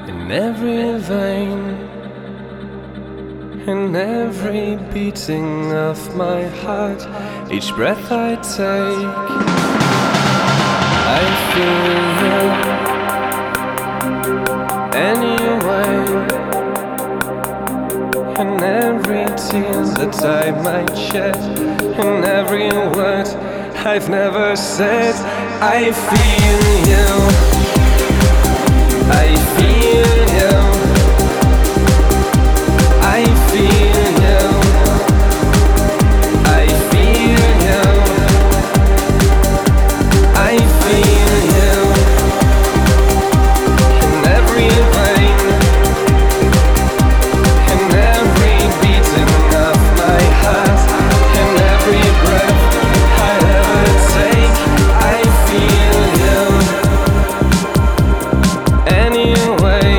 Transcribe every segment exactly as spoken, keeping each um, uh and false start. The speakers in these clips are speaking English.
in every vein, in every beating of my heart, each breath I take, I feel you anyway. In every tear that I might shed, in every word I've never said, I feel you, I feel you, I feel you, I feel you, I feel you, in every vein, in every beating of my heart, in every breath I ever take, I feel you anyway.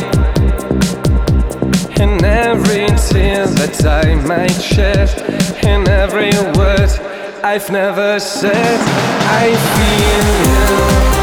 In every tear that I might shed, in every word I've never said, I feel you.